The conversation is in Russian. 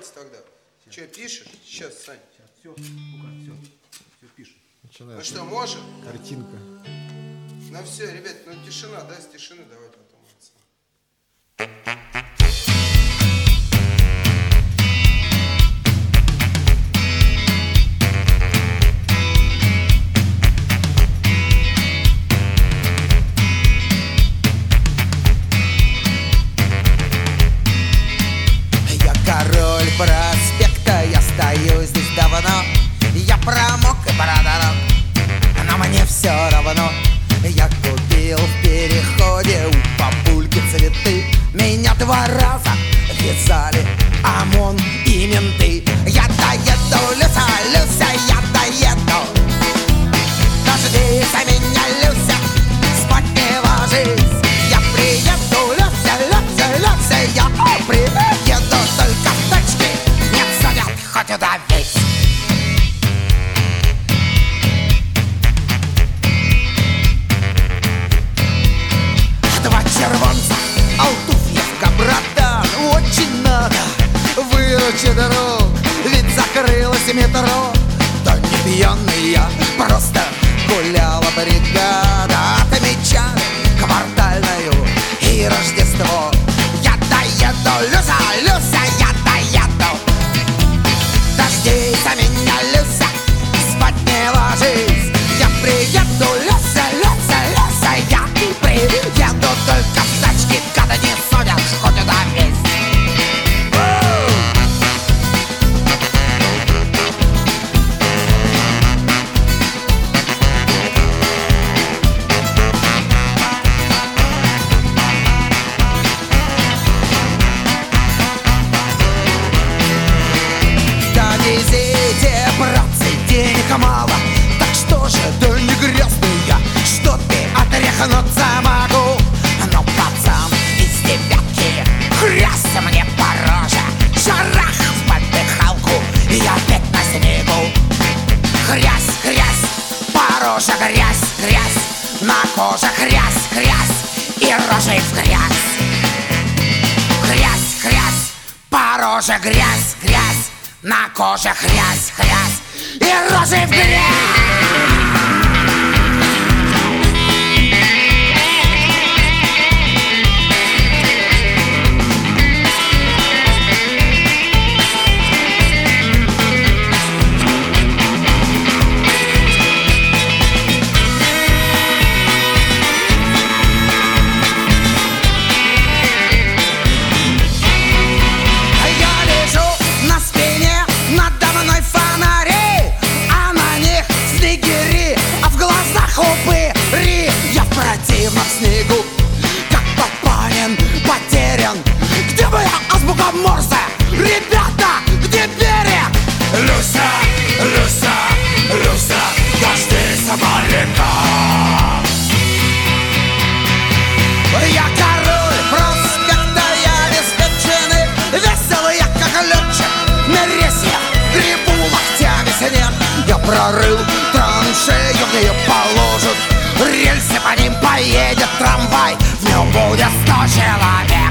давайте тогда. Что, пишешь? Сейчас, Сань. Сейчас, все, ну-ка, все пишешь. Ну что, можем? Картинка. Ну все, ребят, ну тишина, да, с тишины давай потом. Я король проспекта, я стою здесь давно. Я промок и продрог, но мне все равно. Я купил в переходе у папульки цветы. Меня 2 раза вязали ОМОН и менты. Я доеду, Люся, Люся, я доеду. Дождись меня, Люся, спать не ложись. Я приеду, Люся, Люся, Люся, я приеду. Только в тачке не садят, хоть удавись. Червонца, Алтуфьевка, братан, очень надо выручи дорог, ведь закрылось метро. Да не пьяный я, просто гуляла бригада. Отмечали квартальную и Рождество. Я доеду, Люся, Люся, я доеду. Дождись меня, Люся, спать не ложись. Я приеду, Люся, Люся, Люся, я приеду. Только в тачке, когда не судят, хоть удавись. Да везите, братцы, денег мало. Так что же, да не грязный я, что ты отряхнуться могу. Но пацан из 9-ки хрясь мне по роже, шарах в поддыхалку, и опять на снегу. Хрясь, хрясь, по роже грязь, грязь, на коже хрясь, хрясь, и рожей в грязь. Хрясь, хрясь, по роже грязь, грязь, на коже хрясь, хрясь, и рожей в грязь. В снегу, как Папанин потерян. Где моя азбука Морзе? Ребята, где берег? Люся, Люся, Люся, дождись моряка. Я король проспекта, я обеспеченный, веселый я как летчик. На рельсе гребу локтями снег. Я прорыл траншею, где ее положат. Рельсы, по ним поедет трамвай, в нем будет 100 человек.